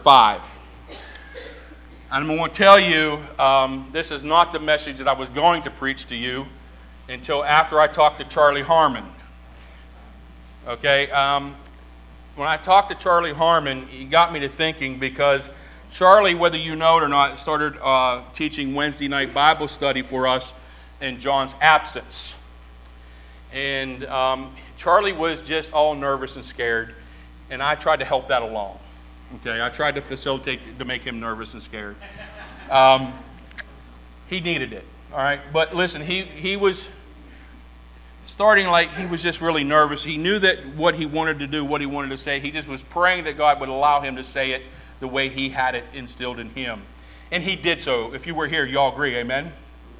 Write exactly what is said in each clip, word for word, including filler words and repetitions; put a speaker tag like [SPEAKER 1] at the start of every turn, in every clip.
[SPEAKER 1] five. And I'm going to tell you, um, this is not the message that I was going to preach to you until after I talked to Charlie Harmon. Okay, um, when I talked to Charlie Harmon, he got me to thinking, because Charlie, whether you know it or not, started uh, teaching Wednesday night Bible study for us in John's absence. And um, Charlie was just all nervous and scared, and I tried to help that along. Okay, I tried to facilitate to make him nervous and scared. Um, he needed it, all right? But listen, he, he was starting like he was just really nervous. He knew that what he wanted to do, what he wanted to say, he just was praying that God would allow him to say it the way he had it instilled in him. And he did so. If you were here, you all agree, amen?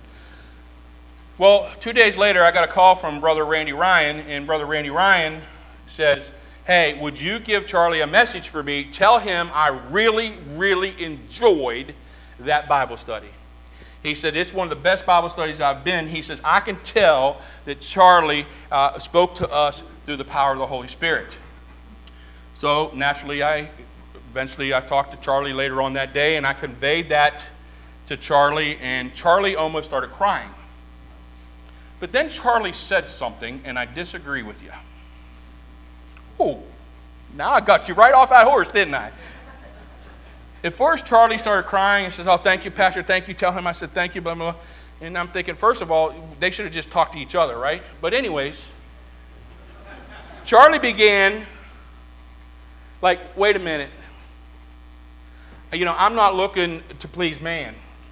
[SPEAKER 1] Well, two days later, I got a call from Brother Randy Ryan, and Brother Randy Ryan says, hey, would you give Charlie a message for me? Tell him I really, really enjoyed that Bible study. He said, it's one of the best Bible studies I've been. He says, I can tell that Charlie uh, spoke to us through the power of the Holy Spirit. So naturally, I eventually I talked to Charlie later on that day, and I conveyed that to Charlie, and Charlie almost started crying. But then Charlie said something, and I disagree with you. Oh, now I got you right off that horse, didn't I? At first, Charlie started crying and says, oh, thank you, Pastor, thank you. Tell him I said thank you, blah, blah, blah. And I'm thinking, first of all, they should have just talked to each other, right? But anyways, Charlie began, like, wait a minute. You know, I'm not looking to please man.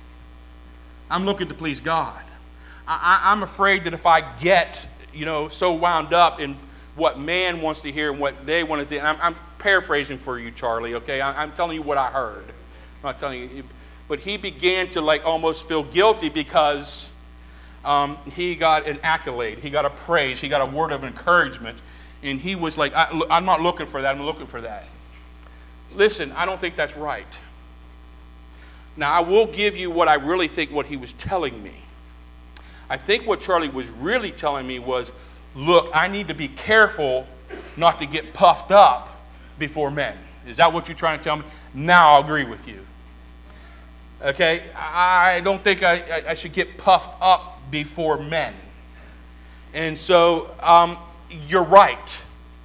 [SPEAKER 1] I'm looking to please God. I, I, I'm afraid that if I get, you know, so wound up in what man wants to hear and what they want to do, and I'm, I'm paraphrasing for you, Charlie, okay? I, I'm telling you what I heard. I'm not telling you. But he began to like almost feel guilty because um, he got an accolade. He got a praise. He got a word of encouragement. And he was like, I, I'm not looking for that. I'm looking for that. Listen, I don't think that's right. Now, I will give you what I really think what he was telling me. I think what Charlie was really telling me was, look, I need to be careful not to get puffed up before men. Is that what you're trying to tell me? Now I'll agree with you. Okay? I don't think I, I should get puffed up before men. And so um, you're right.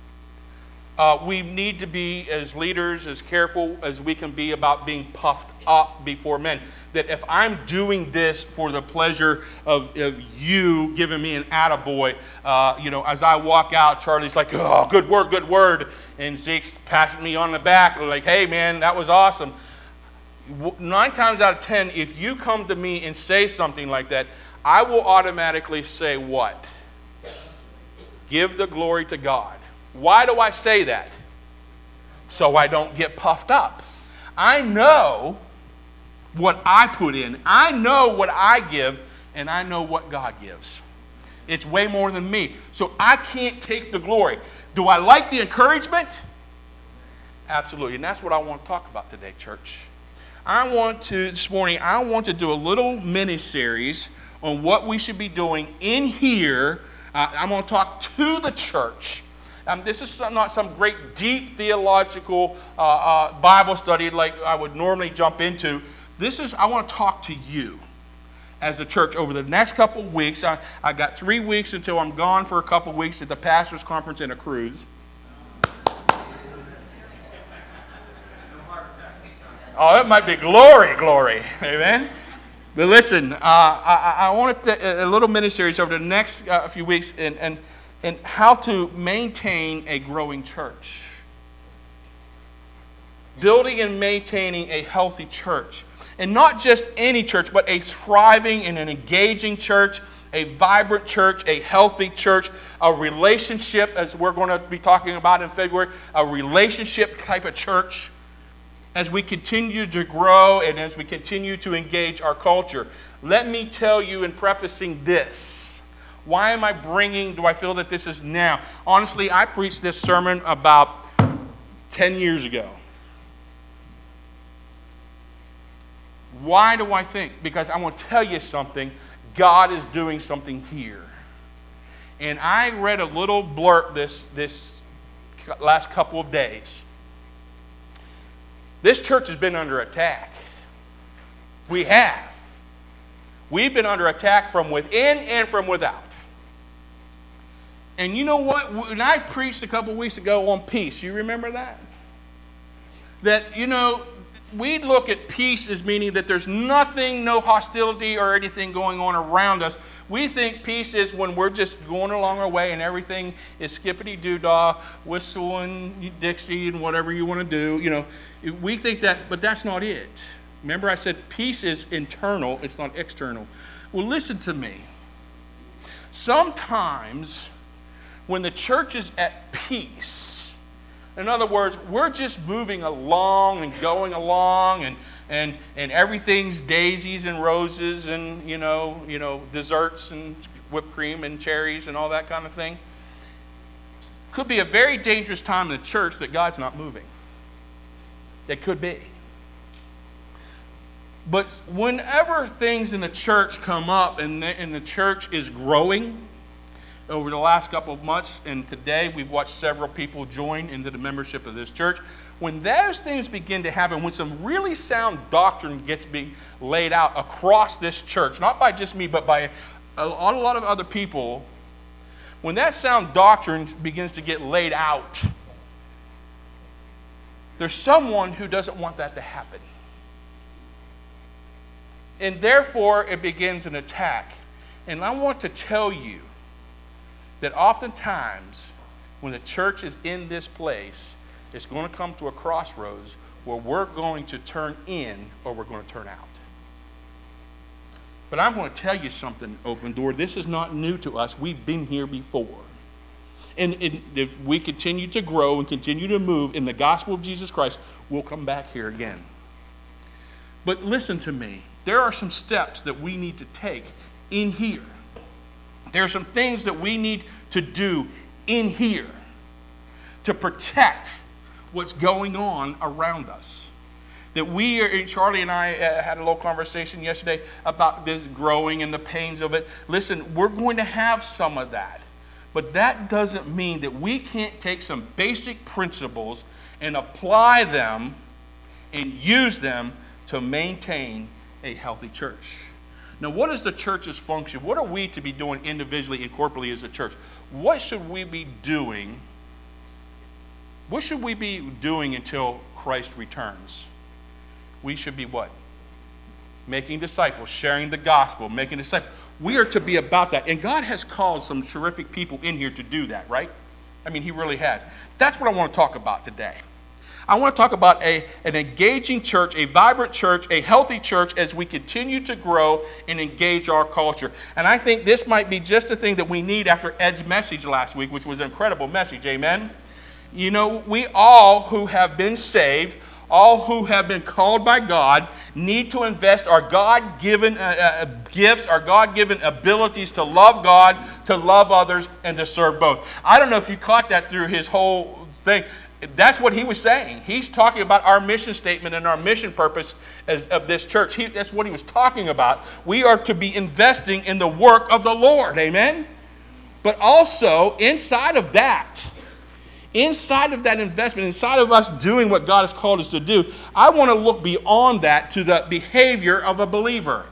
[SPEAKER 1] Uh, we need to be, as leaders, as careful as we can be about being puffed up before men. That if I'm doing this for the pleasure of, of you giving me an attaboy, uh, you know, as I walk out, Charlie's like, oh, good word, good word. And Zeke's patting me on the back, like, hey, man, that was awesome. Nine times out of ten, if you come to me and say something like that, I will automatically say what? Give the glory to God. Why do I say that? So I don't get puffed up. I know what I put in. I know what I give, and I know what God gives. It's way more than me. So I can't take the glory. Do I like the encouragement? Absolutely. And that's what I want to talk about today, church. I want to, this morning, I want to do a little mini-series on what we should be doing in here. Uh, I'm going to talk to the church. Um, this is some, not some great deep theological uh, uh, Bible study like I would normally jump into. This is, I want to talk to you as a church over the next couple of weeks. I, I got three weeks until I'm gone for a couple of weeks at the pastor's conference and a cruise. Oh, it might be glory, glory. Amen. But listen, uh, I, I wanted to, a little mini-series over the next uh, few weeks and, and, and how to maintain a growing church. Building and maintaining a healthy church. And not just any church, but a thriving and an engaging church, a vibrant church, a healthy church, a relationship, as we're going to be talking about in February, a relationship type of church. As we continue to grow and as we continue to engage our culture. Let me tell you in prefacing this, why am I bringing, do I feel that this is now? Honestly, I preached this sermon about ten years ago. Why do I think? Because I want to tell you something. God is doing something here. And I read a little blurb this, this last couple of days. This church has been under attack. We have. We've been under attack from within and from without. And you know what? When I preached a couple weeks ago on peace, you remember that? That, you know, we look at peace as meaning that there's nothing, no hostility or anything going on around us. We think peace is when we're just going along our way and everything is skippity-doo-dah, whistling Dixie and whatever you want to do. You know, we think that, but that's not it. Remember I said peace is internal, it's not external. Well, listen to me. Sometimes when the church is at peace, in other words, we're just moving along and going along and and and everything's daisies and roses and you know, you know, desserts and whipped cream and cherries and all that kind of thing. Could be a very dangerous time in the church that God's not moving. It could be. But whenever things in the church come up and the, and the church is growing over the last couple of months, and today we've watched several people join into the membership of this church, when those things begin to happen, when some really sound doctrine gets being laid out across this church, not by just me, but by a lot, a lot of other people, when that sound doctrine begins to get laid out, there's someone who doesn't want that to happen. And therefore, it begins an attack. And I want to tell you that oftentimes, when the church is in this place, it's going to come to a crossroads where we're going to turn in or we're going to turn out. But I'm going to tell you something, Open Door. This is not new to us. We've been here before. And, and if we continue to grow and continue to move in the gospel of Jesus Christ, we'll come back here again. But listen to me. There are some steps that we need to take in here. There are some things that we need to do in here to protect what's going on around us. That we are, Charlie and I uh, had a little conversation yesterday about this growing and the pains of it. Listen, we're going to have some of that. But that doesn't mean that we can't take some basic principles and apply them and use them to maintain a healthy church. Now, what is the church's function? What are we to be doing individually and corporately as a church? What should we be doing? What should we be doing until Christ returns? We should be what? Making disciples, sharing the gospel, making disciples. We are to be about that. And God has called some terrific people in here to do that, right? I mean, He really has. That's what I want to talk about today. I want to talk about a, an engaging church, a vibrant church, a healthy church as we continue to grow and engage our culture. And I think this might be just the thing that we need after Ed's message last week, which was an incredible message. Amen? You know, we all who have been saved, all who have been called by God, need to invest our God-given uh, uh, gifts, our God-given abilities to love God, to love others, and to serve both. I don't know if you caught that through his whole thing. That's what he was saying. He's talking about our mission statement and our mission purpose as, of this church. He, that's what he was talking about. We are to be investing in the work of the Lord. Amen? But also, inside of that, inside of that investment, inside of us doing what God has called us to do, I want to look beyond that to the behavior of a believer.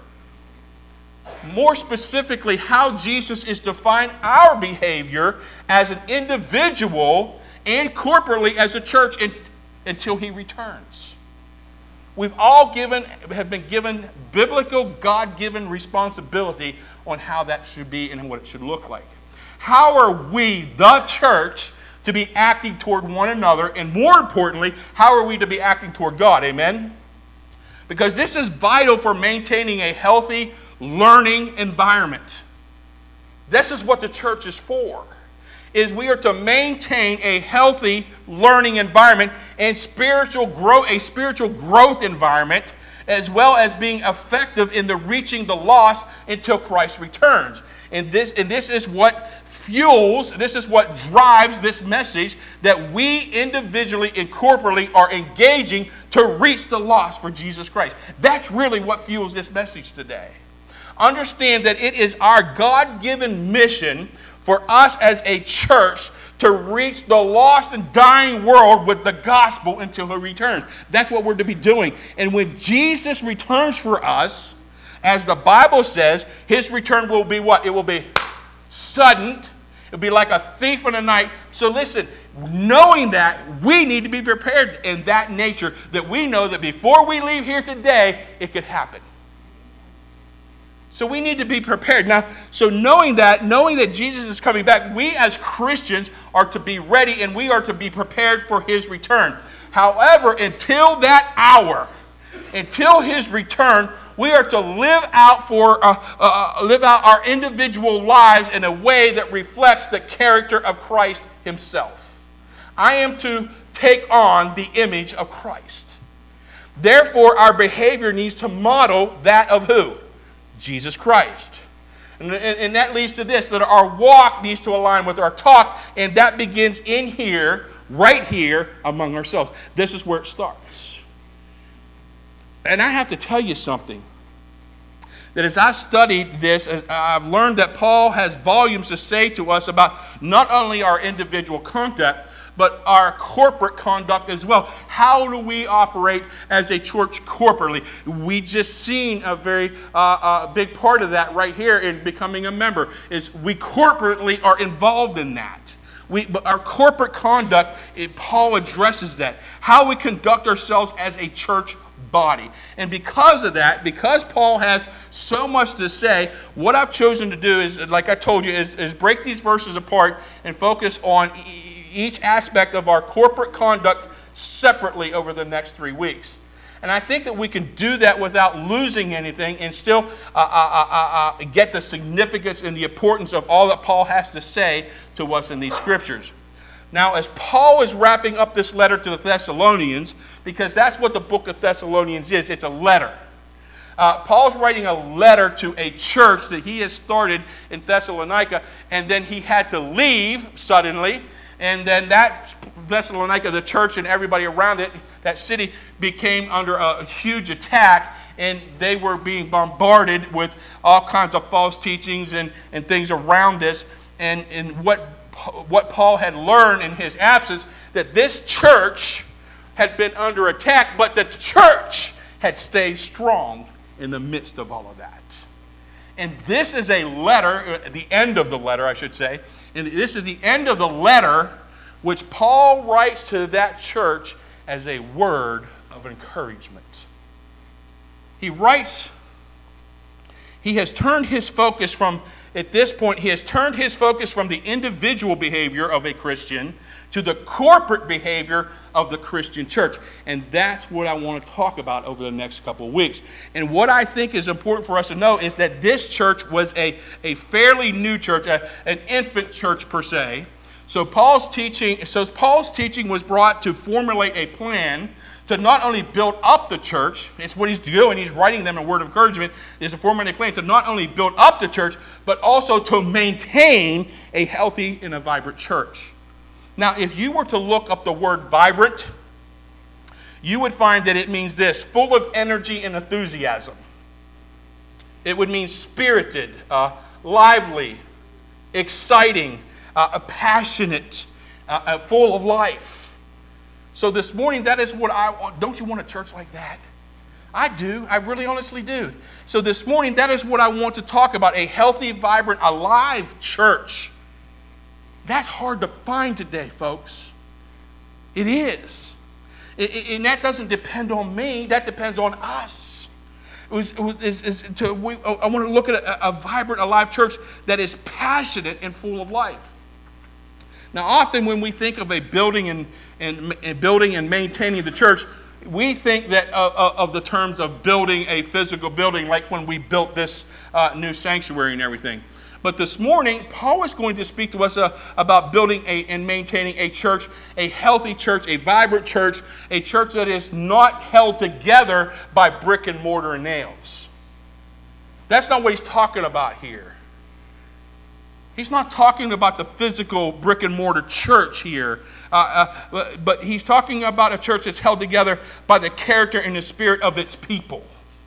[SPEAKER 1] More specifically, how Jesus is to define our behavior as an individual and corporately as a church in, until He returns. We've all given, have been given biblical, God-given responsibility on how that should be and what it should look like. How are we, the church, to be acting toward one another, and more importantly, how are we to be acting toward God? Amen? Because this is vital for maintaining a healthy learning environment. This is what the church is for. Is we are to maintain a healthy learning environment and spiritual growth, a spiritual growth environment, as well as being effective in the reaching the lost until Christ returns. And this, and this is what fuels, this is what drives this message that we individually and corporately are engaging to reach the lost for Jesus Christ. That's really what fuels this message today. Understand that it is our God-given mission for us as a church to reach the lost and dying world with the gospel until he returns. That's what we're to be doing. And when Jesus returns for us, as the Bible says, his return will be what? It will be sudden. It'll be like a thief in the night. So listen, knowing that, we need to be prepared in that nature, that we know that before we leave here today, it could happen. So we need to be prepared. Now, so knowing that, knowing that Jesus is coming back, we as Christians are to be ready and we are to be prepared for his return. However, until that hour, until his return, we are to live out for uh, uh, live out our individual lives in a way that reflects the character of Christ himself. I am to take on the image of Christ. Therefore, our behavior needs to model that of who? Jesus Christ. And, and, and that leads to this, that our walk needs to align with our talk, and that begins in here, right here, among ourselves. This is where it starts. And I have to tell you something, that as I've studied this, as I've learned that Paul has volumes to say to us about not only our individual conduct, but our corporate conduct as well. How do we operate as a church corporately? We just seen a very uh, uh, big part of that right here in becoming a member, is we corporately are involved in that. We, but our corporate conduct, it, Paul addresses that. How we conduct ourselves as a church body. And because of that, because Paul has so much to say, what I've chosen to do is, like I told you, is, is break these verses apart and focus on e- each aspect of our corporate conduct separately over the next three weeks. And I think that we can do that without losing anything and still uh, uh, uh, uh, get the significance and the importance of all that Paul has to say to us in these scriptures. Now, as Paul is wrapping up this letter to the Thessalonians, because that's what the book of Thessalonians is, it's a letter. Uh, Paul's writing a letter to a church that he has started in Thessalonica, and then he had to leave suddenly. And then that Thessalonica, the church and everybody around it, that city, became under a huge attack, and they were being bombarded with all kinds of false teachings and, and things around this. And, and what, what Paul had learned in his absence, that this church had been under attack, but the church had stayed strong in the midst of all of that. And this is a letter, the end of the letter, I should say, and this is the end of the letter which Paul writes to that church as a word of encouragement. He writes, he has turned his focus from, at this point, he has turned his focus from the individual behavior of a Christian to the corporate behavior of the Christian church. And that's what I want to talk about over the next couple of weeks. And what I think is important for us to know is that this church was a, a fairly new church, a, an infant church per se. So Paul's teaching, so Paul's teaching was brought to formulate a plan to not only build up the church, it's what he's doing, he's writing them a word of encouragement, is to formulate a plan to not only build up the church, but also to maintain a healthy and a vibrant church. Now, if you were to look up the word vibrant, you would find that it means this: full of energy and enthusiasm. It would mean spirited, uh, lively, exciting, uh, passionate, uh, uh, full of life. So this morning, that is what I want. Don't you want a church like that? I do. I really honestly do. So this morning, that is what I want to talk about: a healthy, vibrant, alive church. That's hard to find today, folks. It is. It, it, and that doesn't depend on me. That depends on us. It was, it was, it's, it's to, we, I want to look at a, a vibrant, alive church that is passionate and full of life. Now, often when we think of a building and, and, and building and maintaining the church, we think that uh, uh, of the terms of building a physical building, like when we built this uh, new sanctuary and everything. But this morning, Paul is going to speak to us uh, about building a, and maintaining a church, a healthy church, a vibrant church, a church that is not held together by brick and mortar and nails. That's not what he's talking about here. He's not talking about the physical brick and mortar church here, uh, uh, but he's talking about a church that's held together by the character and the spirit of its people.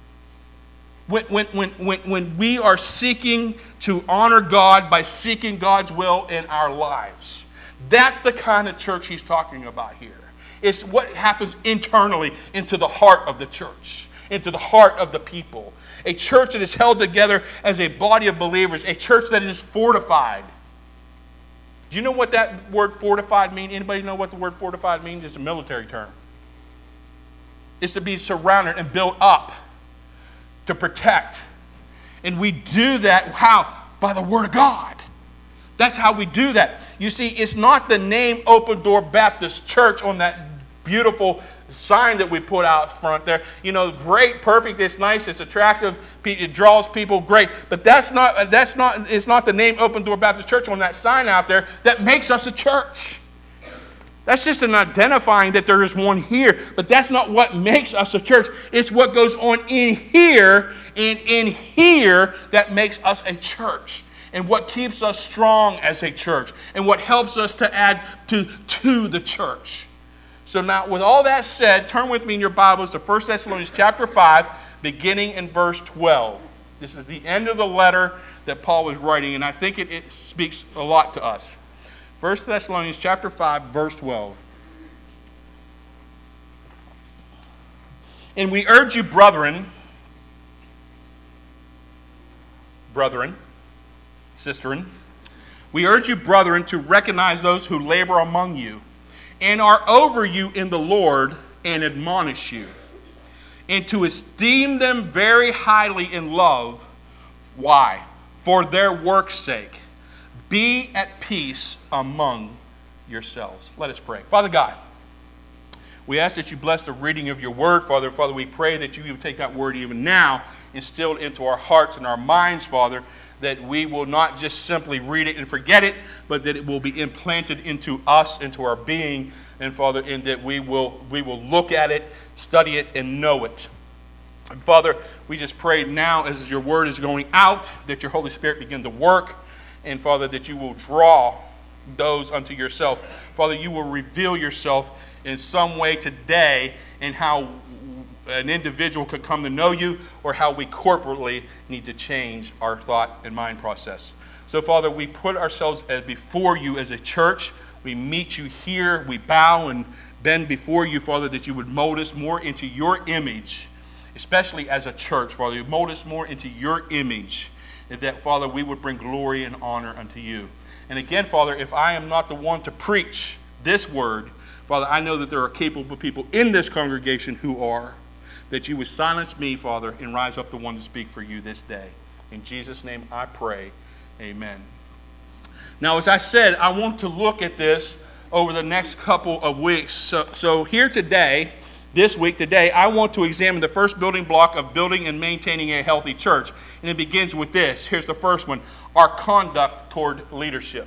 [SPEAKER 1] When, when, when, when, when we are seeking to honor God by seeking God's will in our lives. That's the kind of church he's talking about here. It's what happens internally into the heart of the church, into the heart of the people. A church that is held together as a body of believers, a church that is fortified. Do you know what that word fortified means? Anybody know what the word fortified means? It's a military term. It's to be surrounded and built up, to protect. And we do that, how? By the Word of God. That's how we do that. You see, it's not the name Open Door Baptist Church on that beautiful sign that we put out front there. You know, great, perfect, it's nice, it's attractive, it draws people, great. But that's not, that's not, it's not the name Open Door Baptist Church on that sign out there that makes us a church. That's just an identifying that there is one here. But that's not what makes us a church. It's what goes on in here and in here that makes us a church. And what keeps us strong as a church. And what helps us to add to, to the church. So now, with all that said, turn with me in your Bibles to First Thessalonians chapter five, beginning in verse twelve. This is the end of the letter that Paul was writing, and I think it, it speaks a lot to us. First Thessalonians chapter five, verse twelve. And we urge you, brethren, brethren, sisterin, we urge you, brethren, to recognize those who labor among you and are over you in the Lord and admonish you, and to esteem them very highly in love. Why? For their work's sake. Be at peace among yourselves. Let us pray. Father God, we ask that you bless the reading of your word, Father. Father, we pray that you would take that word even now, instilled into our hearts and our minds, Father, that we will not just simply read it and forget it, but that it will be implanted into us, into our being, and Father, and that we will, we will look at it, study it, and know it. And Father, we just pray now as your word is going out, that your Holy Spirit begin to work, and Father, that you will draw those unto yourself. Father, you will reveal yourself in some way today in how an individual could come to know you, or how we corporately need to change our thought and mind process. So, Father, we put ourselves as before you as a church. We meet you here. We bow and bend before you, Father, that you would mold us more into your image, especially as a church, Father. You mold us more into your image, and that, Father, we would bring glory and honor unto you. And again, Father, if I am not the one to preach this word, Father, I know that there are capable people in this congregation who are. That you would silence me, Father, and rise up the one to speak for you this day. In Jesus' name I pray, amen. Now, as I said, I want to look at this over the next couple of weeks. So, so here today, this week today, I want to examine the first building block of building and maintaining a healthy church. And it begins with this. Here's the first one. Our conduct toward leadership.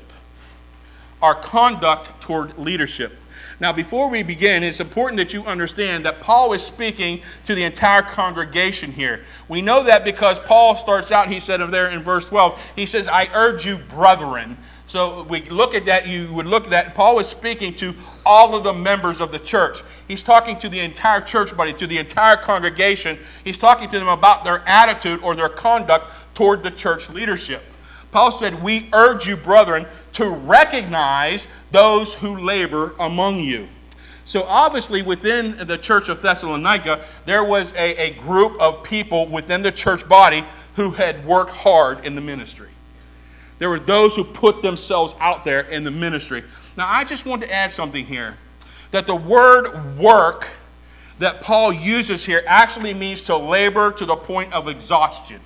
[SPEAKER 1] Our conduct toward leadership. Now, before we begin, it's important that you understand that Paul is speaking to the entire congregation here. We know that because Paul starts out, he said over there in verse twelve, he says, I urge you, brethren. So we look at that, you would look at that, Paul is speaking to all of the members of the church. He's talking to the entire church body, to the entire congregation. He's talking to them about their attitude or their conduct toward the church leadership. Paul said, we urge you, brethren, to recognize those who labor among you. So obviously within the church of Thessalonica, there was a, a group of people within the church body who had worked hard in the ministry. There were those who put themselves out there in the ministry. Now I just want to add something here. That the word work that Paul uses here actually means to labor to the point of exhaustion.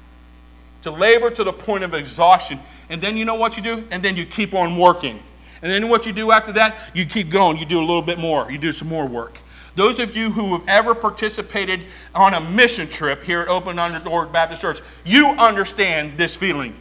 [SPEAKER 1] To labor to the point of exhaustion. And then you know what you do? And then you keep on working. And then what you do after that? You keep going. You do a little bit more. You do some more work. Those of you who have ever participated on a mission trip here at Open Door Baptist Church, you understand this feeling.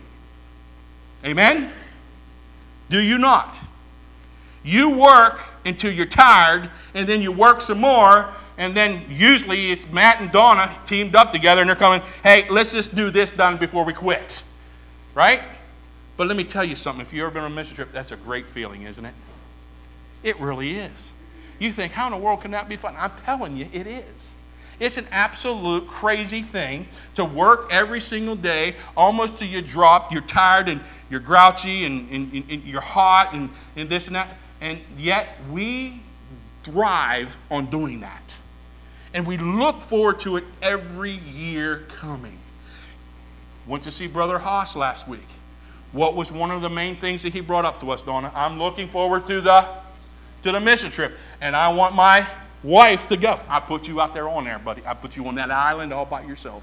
[SPEAKER 1] Amen? Do you not? You work until you're tired, and then you work some more, and then usually it's Matt and Donna teamed up together, and they're coming, hey, let's just do this done before we quit. Right? But let me tell you something. If you've ever been on a mission trip, that's a great feeling, isn't it? It really is. You think, how in the world can that be fun? I'm telling you, it is. It's an absolute crazy thing to work every single day, almost till you drop. You're tired and you're grouchy and, and, and you're hot and, and this and that. And yet we thrive on doing that. And we look forward to it every year coming. Went to see Brother Haas last week. What was one of the main things that he brought up to us, Donna? I'm looking forward to the, to the mission trip. And I want my wife to go. I put you out there on there, buddy. I put you on that island all by yourself.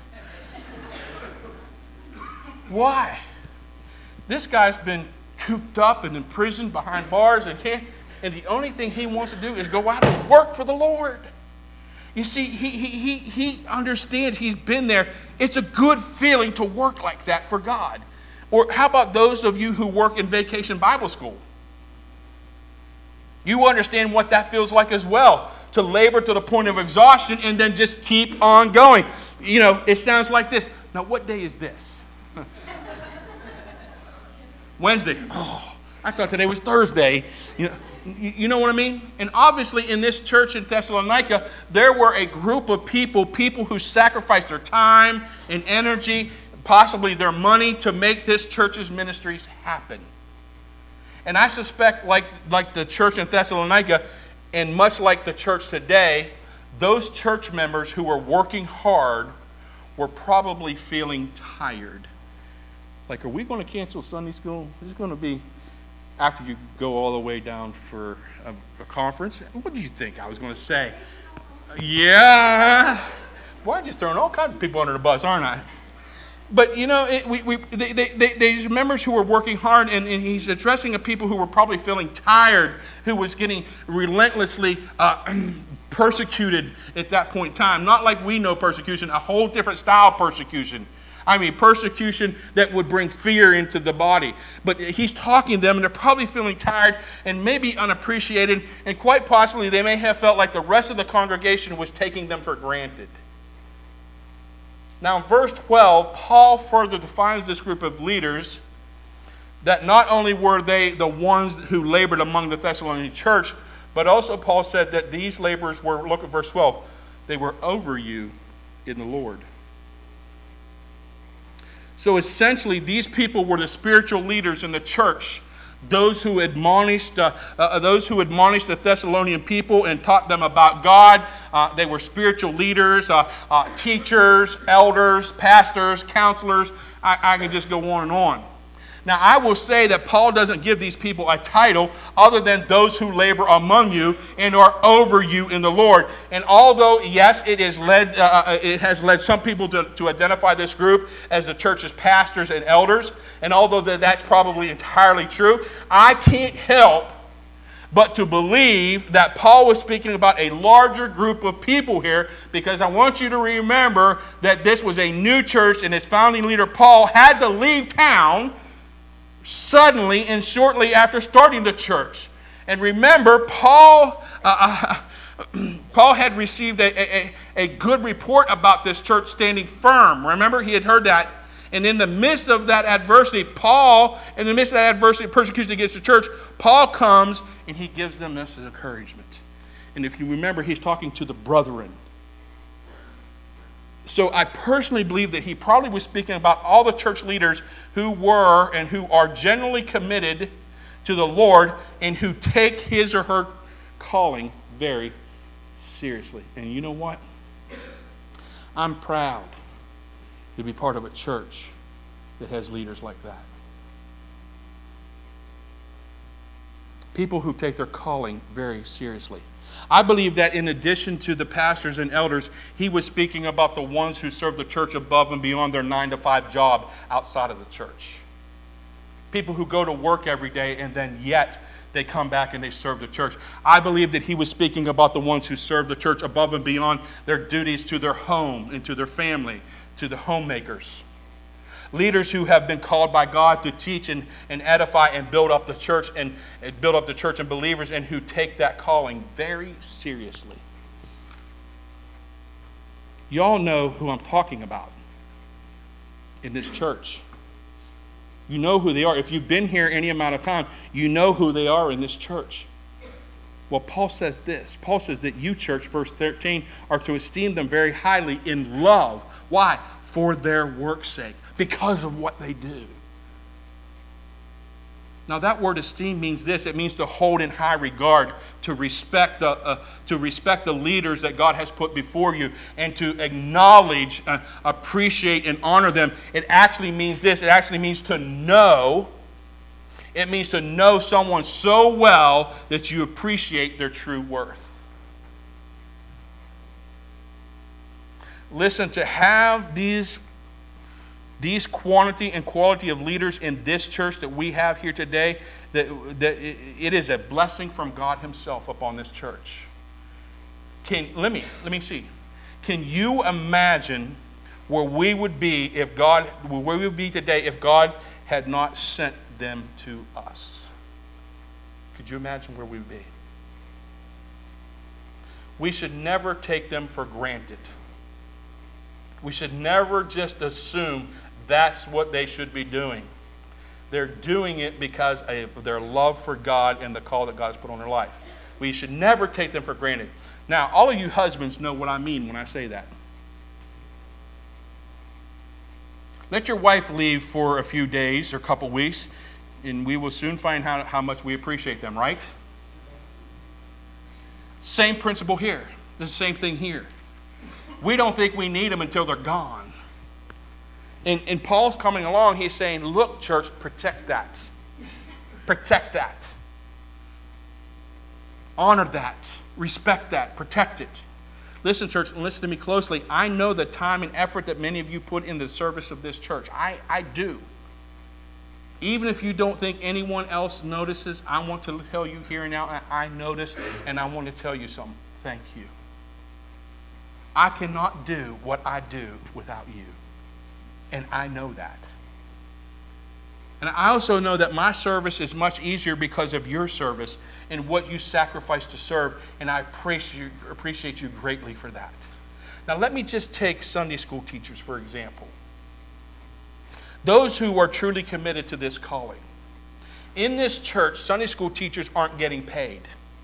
[SPEAKER 1] Why? This guy's been cooped up and imprisoned behind bars and can't, and the only thing he wants to do is go out and work for the Lord. You see, he, he, he, he understands, he's been there. It's a good feeling to work like that for God. Or how about those of you who work in Vacation Bible School? You understand what that feels like as well, to labor to the point of exhaustion and then just keep on going. You know, it sounds like this. Now, what day is this? Wednesday. Oh, I thought today was Thursday. You know, you know what I mean? And obviously in this church in Thessalonica, there were a group of people, people who sacrificed their time and energy, possibly their money, to make this church's ministries happen. And I suspect, like, like the church in Thessalonica, and much like the church today, those church members who were working hard were probably feeling tired. Like, are we going to cancel Sunday school? Is it going to be after you go all the way down for a, a conference? What did you think I was going to say? Yeah. Boy, I'm just throwing all kinds of people under the bus, aren't I? But, you know, it, we, we, they, they, they, these members who were working hard, and, and he's addressing a people who were probably feeling tired, who was getting relentlessly uh, persecuted at that point in time. Not like we know persecution, a whole different style of persecution. I mean, persecution that would bring fear into the body. But he's talking to them, and they're probably feeling tired and maybe unappreciated, and quite possibly they may have felt like the rest of the congregation was taking them for granted. Now in verse twelve, Paul further defines this group of leaders, that not only were they the ones who labored among the Thessalonian church, but also Paul said that these laborers were, look at verse twelve, they were over you in the Lord. So essentially, these people were the spiritual leaders in the church, those who admonished, uh, uh, those who admonished the Thessalonian people and taught them about God. Uh, they were spiritual leaders, uh, uh, teachers, elders, pastors, counselors. I, I can just go on and on. Now, I will say that Paul doesn't give these people a title other than those who labor among you and are over you in the Lord. And although, yes, it, is led, uh, it has led some people to, to identify this group as the church's pastors and elders, and although that that's probably entirely true, I can't help but to believe that Paul was speaking about a larger group of people here, because I want you to remember that this was a new church, and its founding leader, Paul, had to leave town suddenly and shortly after starting the church. And remember, Paul uh, uh, Paul had received a, a, a good report about this church standing firm. Remember, he had heard that. And in the midst of that adversity, Paul, in the midst of that adversity, persecution against the church, Paul comes and he gives them this encouragement. And if you remember, he's talking to the brethren. So I personally believe that he probably was speaking about all the church leaders who were and who are generally committed to the Lord and who take his or her calling very seriously. And you know what? I'm proud to be part of a church that has leaders like that. People who take their calling very seriously. I believe that in addition to the pastors and elders, he was speaking about the ones who serve the church above and beyond their nine to five job outside of the church. People who go to work every day and then yet they come back and they serve the church. I believe that he was speaking about the ones who serve the church above and beyond their duties to their home and to their family, to the homemakers. Leaders who have been called by God to teach and, and edify and build up the church and, and build up the church and believers, and who take that calling very seriously. You all know who I'm talking about in this church. You know who they are. If you've been here any amount of time, you know who they are in this church. Well, Paul says this. Paul says that you, church, verse thirteen, are to esteem them very highly in love. Why? For their work's sake, because of what they do. Now, that word esteem means this. It means to hold in high regard, to respect the, uh, to respect the leaders that God has put before you, and to acknowledge, uh, appreciate, and honor them. It actually means this. It actually means to know. It means to know someone so well that you appreciate their true worth. Listen, to have these These quantity and quality of leaders in this church that we have here today, that, that it is a blessing from God Himself upon this church. Can, let me, let me see. Can you imagine where we would be if God, where we would be today if God had not sent them to us? Could you imagine where we would be? We should never take them for granted. We should never just assume that's what they should be doing. They're doing it because of their love for God and the call that God has put on their life. We should never take them for granted. Now, all of you husbands know what I mean when I say that. Let your wife leave for a few days or a couple weeks, and we will soon find out how much we appreciate them, right? Same principle here. The same thing here. We don't think we need them until they're gone. And, and Paul's coming along, he's saying, look, church, protect that. Protect that. Honor that. Respect that. Protect it. Listen, church, and listen to me closely. I know the time and effort that many of you put into the service of this church. I, I do. Even if you don't think anyone else notices, I want to tell you here and now, I notice, and I want to tell you something. Thank you. I cannot do what I do without you. And I know that. And I also know that my service is much easier because of your service and what you sacrifice to serve. And I appreciate, appreciate you greatly for that. Now let me just take Sunday school teachers, for example. Those who are truly committed to this calling. In this church, Sunday school teachers aren't getting paid.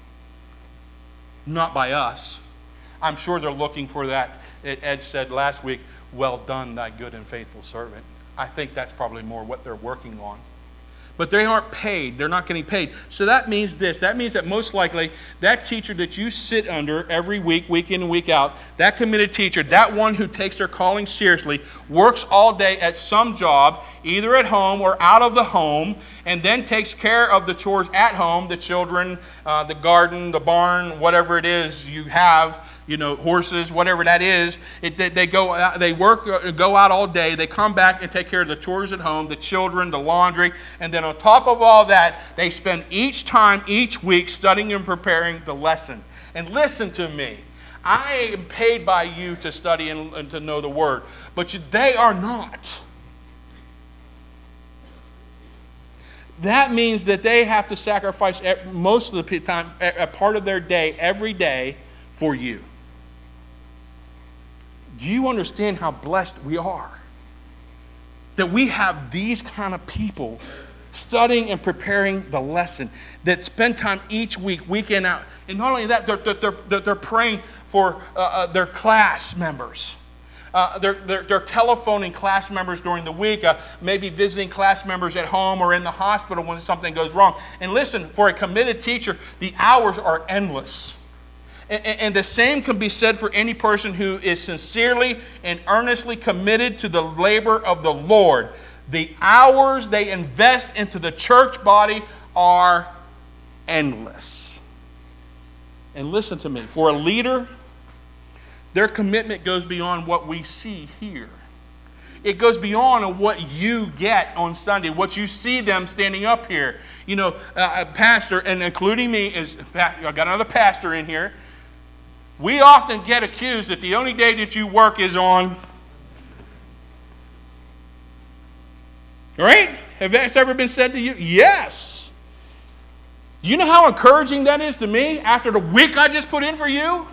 [SPEAKER 1] Not by us. I'm sure they're looking for that. Ed said last week, well done, thy good and faithful servant. I think that's probably more what they're working on. But they aren't paid. They're not getting paid. So that means this. That means that most likely that teacher that you sit under every week, week in and week out, that committed teacher, that one who takes their calling seriously, works all day at some job, either at home or out of the home, and then takes care of the chores at home, the children, uh, the garden, the barn, whatever it is you have, you know, horses, whatever that is. It, they, they go out, they work, go out all day. They come back and take care of the chores at home, the children, the laundry, and then on top of all that, they spend each time, each week, studying and preparing the lesson. And listen to me. I am paid by you to study and, and to know the Word, but you, they are not. That means that they have to sacrifice most of the time, a part of their day, every day, for you. Do you understand how blessed we are? That we have these kind of people studying and preparing the lesson, that spend time each week, week in out. And not only that, they're, they're, they're, they're praying for uh, uh, their class members. Uh, they're, they're, they're telephoning class members during the week, uh, maybe visiting class members at home or in the hospital when something goes wrong. And listen, for a committed teacher, the hours are endless. And, and the same can be said for any person who is sincerely and earnestly committed to the labor of the Lord. The hours they invest into the church body are endless. And listen to me, for a leader, their commitment goes beyond what we see here. It goes beyond what you get on Sunday, what you see them standing up here. You know, uh, a pastor, and including me, is I've got another pastor in here. We often get accused that the only day that you work is on. Right? Have that ever been said to you? Yes. Do you know how encouraging that is to me after the week I just put in for you?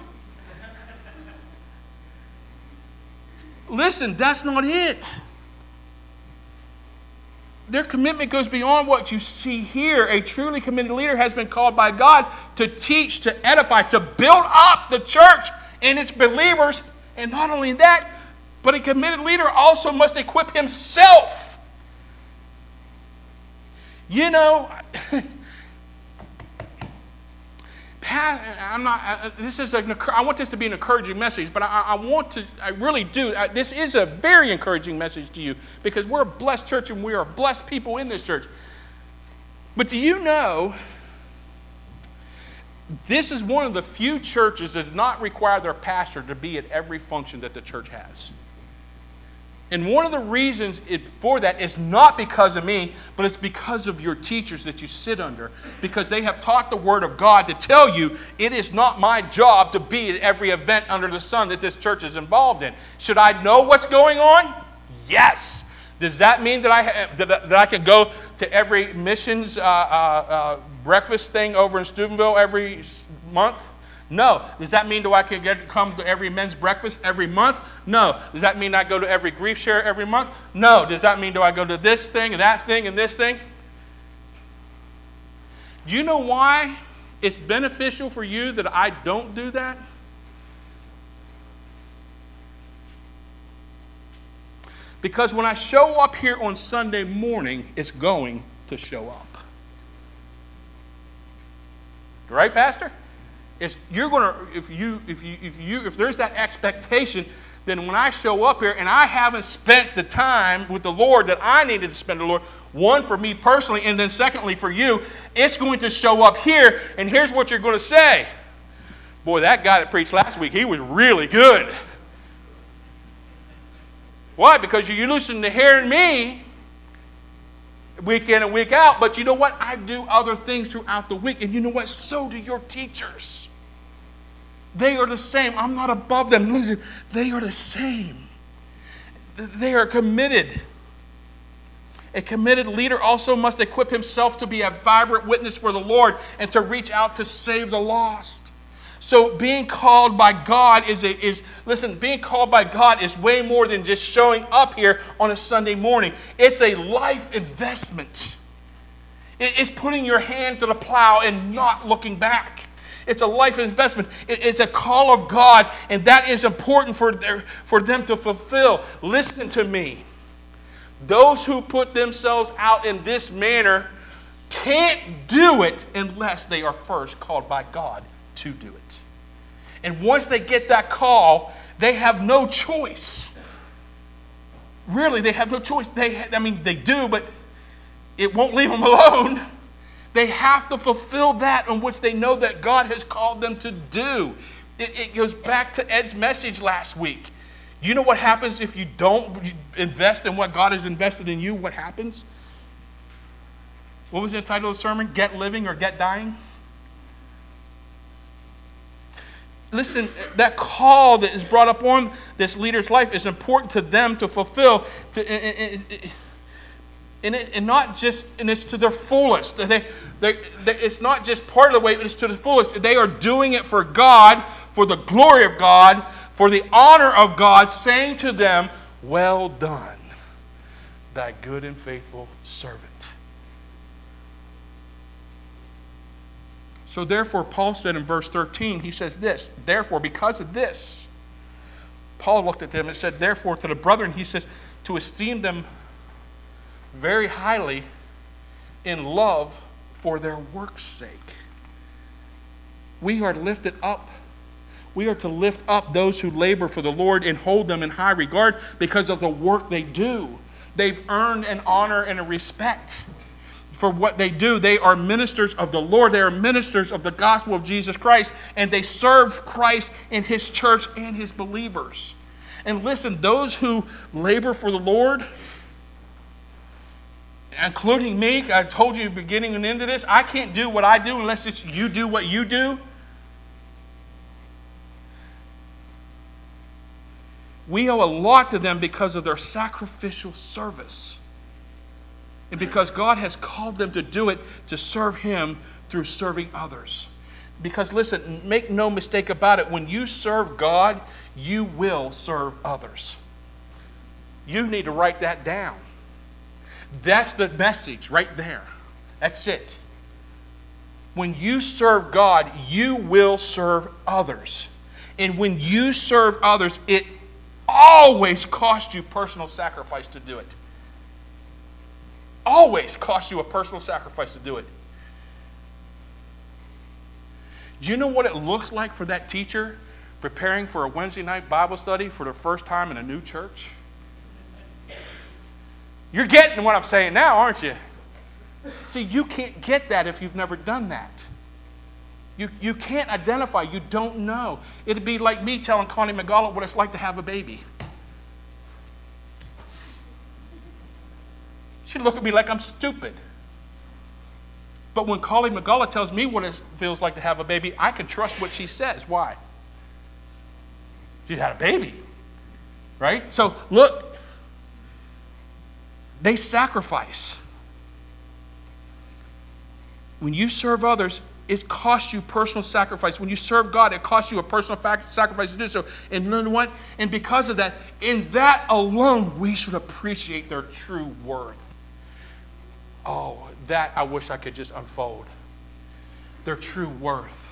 [SPEAKER 1] Listen, that's not it. their commitment goes beyond what you see here. A truly committed leader has been called by God to teach, to edify, to build up the church and its believers. And not only that, but a committed leader also must equip himself. You know, I'm not. This is a. I want this to be an encouraging message, but I, I want to. I really do. I, this is a very encouraging message to you because we're a blessed church and we are blessed people in this church. But do you know? This is one of the few churches that does not require their pastor to be at every function that the church has. And one of the reasons it, for that is not because of me, but it's because of your teachers that you sit under. Because they have taught the Word of God to tell you it is not my job to be at every event under the sun that this church is involved in. Should I know what's going on? Yes. Does that mean that I, that I can go to every missions uh, uh, uh, breakfast thing over in Steubenville every month? No. Does that mean that I can get come to every men's breakfast every month? No. Does that mean I go to every grief share every month? No. Does that mean do I go to this thing and that thing and this thing? Do you know why it's beneficial for you that I don't do that? Because when I show up here on Sunday morning, it's going to show up. Right, Pastor? It's, you're going to, if you, if you, if you, if there's that expectation, then when I show up here and I haven't spent the time with the Lord that I needed to spend with the Lord, one for me personally, and then secondly for you, it's going to show up here, and here's what you're going to say. Boy, that guy that preached last week, he was really good. Why? Because you listen to hearing me week in and week out, but you know what? I do other things throughout the week, and you know what? So do your teachers. They are the same. I'm not above them. Listen, they are the same. They are committed. A committed leader also must equip himself to be a vibrant witness for the Lord and to reach out to save the lost. So being called by God is, a, is listen, being called by God is way more than just showing up here on a Sunday morning. It's a life investment. It's putting your hand to the plow and not looking back. It's a life investment. It's a call of God, and that is important for, their, for them to fulfill. Listen to me. Those who put themselves out in this manner can't do it unless they are first called by God to do it. And once they get that call, they have no choice. Really, they have no choice. They, I mean, they do, but it won't leave them alone. They have to fulfill that on which they know that God has called them to do. It, it goes back to Ed's message last week. You know what happens if you don't invest in what God has invested in you? What happens? What was the title of the sermon? Get living or get dying? Listen, that call that is brought up on this leader's life is important to them to fulfill. To, and, and, and, it, and not just, and it's to their fullest. They, they, they, it's not just part of the way, but it's to the fullest. They are doing it for God, for the glory of God, for the honor of God, saying to them, well done, thy good and faithful servant. So therefore, Paul said in verse thirteen, he says this, therefore, because of this, Paul looked at them and said, therefore, to the brethren, he says, to esteem them very highly in love for their work's sake. We are lifted up. We are to lift up those who labor for the Lord and hold them in high regard because of the work they do. They've earned an honor and a respect for what they do. They are ministers of the Lord. They are ministers of the gospel of Jesus Christ, and they serve Christ in His church and His believers. And listen, those who labor for the Lord, including me, I told you beginning and end of this, I can't do what I do unless it's you do what you do. We owe a lot to them because of their sacrificial service. And because God has called them to do it, to serve Him through serving others. Because listen, make no mistake about it, when you serve God, you will serve others. You need to write that down. That's the message right there. That's it. When you serve God, you will serve others. And when you serve others, it always costs you personal sacrifice to do it. Always costs you a personal sacrifice to do it. Do you know what it looks like for that teacher preparing for a Wednesday night Bible study for the first time in a new church? You're getting what I'm saying now, aren't you? See, you can't get that if you've never done that. You, you can't identify. You don't know. It'd be like me telling Connie McGollum what it's like to have a baby. She'd look at me like I'm stupid. But when Connie McGollum tells me what it feels like to have a baby, I can trust what she says. Why? She had a baby. Right? So, look. They sacrifice. When you serve others, it costs you personal sacrifice. When you serve God, it costs you a personal sacrifice to do so. And you know what? And because of that, in that alone, we should appreciate their true worth. Oh, that I wish I could just unfold. Their true worth.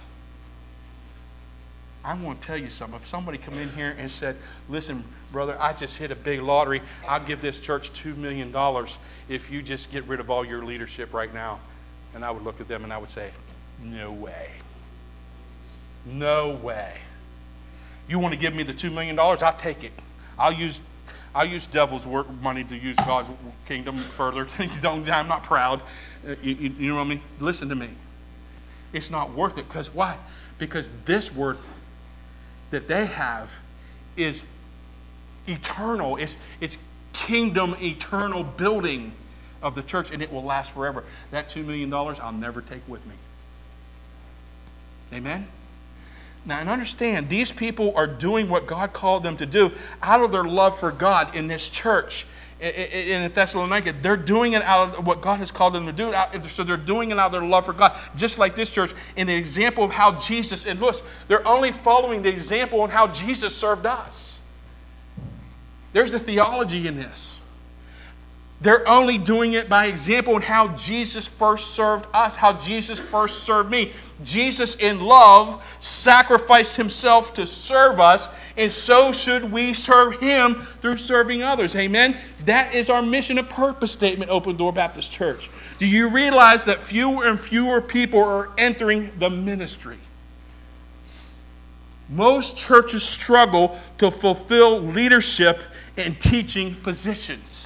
[SPEAKER 1] I want to tell you something. If somebody come in here and said, listen, brother, I just hit a big lottery. I'll give this church two million dollars if you just get rid of all your leadership right now. And I would look at them and I would say, no way. No way. You want to give me the two million dollars? I'll take it. I'll use I'll use devil's work money to use God's kingdom further. Don't, I'm not proud. You, you, you know what I mean? Listen to me. It's not worth it. Because why? Because this worth that they have is eternal. It's, it's kingdom eternal building of the church, and it will last forever. That two million dollars I'll never take with me. Amen? Now, and understand, these people are doing what God called them to do out of their love for God in this church. In Thessalonica, they're doing it out of what God has called them to do. So they're doing it out of their love for God, just like this church, in the example of how Jesus, and look, they're only following the example on how Jesus served us. There's the theology in this. They're only doing it by example in how Jesus first served us, how Jesus first served me. Jesus, in love, sacrificed himself to serve us, and so should we serve him through serving others. Amen? That is our mission and purpose statement, Open Door Baptist Church. Do you realize that fewer and fewer people are entering the ministry? Most churches struggle to fulfill leadership and teaching positions.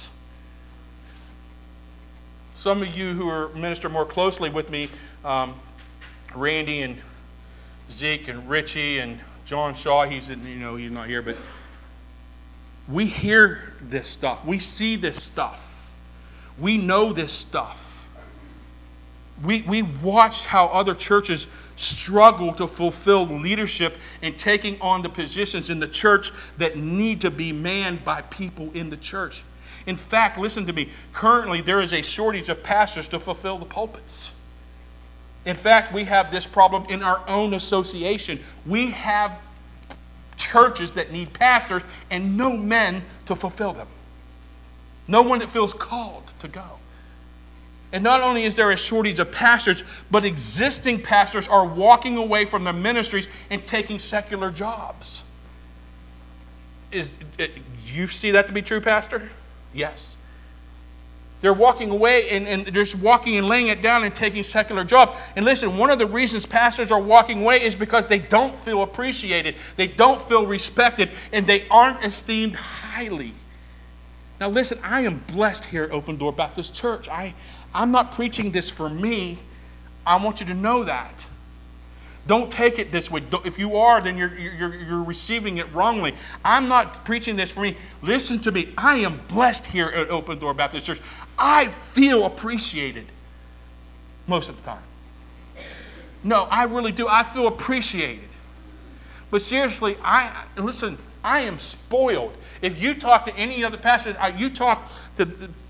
[SPEAKER 1] Some of you who are minister more closely with me, um, Randy and Zeke and Richie and John Shaw, he's in, you know he's not here, but we hear this stuff. We see this stuff. We know this stuff. We we watch how other churches struggle to fulfill leadership and taking on the positions in the church that need to be manned by people in the church. In fact, listen to me, currently there is a shortage of pastors to fulfill the pulpits. In fact, we have this problem in our own association. We have churches that need pastors and no men to fulfill them. No one that feels called to go. And not only is there a shortage of pastors, but existing pastors are walking away from their ministries and taking secular jobs. Is, do you see that to be true, Pastor? Yes. They're walking away and, and they're just walking and laying it down and taking secular jobs. And listen, one of the reasons pastors are walking away is because they don't feel appreciated. They don't feel respected. And they aren't esteemed highly. Now listen, I am blessed here at Open Door Baptist Church. I, I'm not preaching this for me. I want you to know that. Don't take it this way. If you are, then you're, you're, you're receiving it wrongly. I'm not preaching this for me. Listen to me. I am blessed here at Open Door Baptist Church. I feel appreciated most of the time. No, I really do. I feel appreciated. But seriously, I listen, I am spoiled. If you talk to any other pastors, you talk to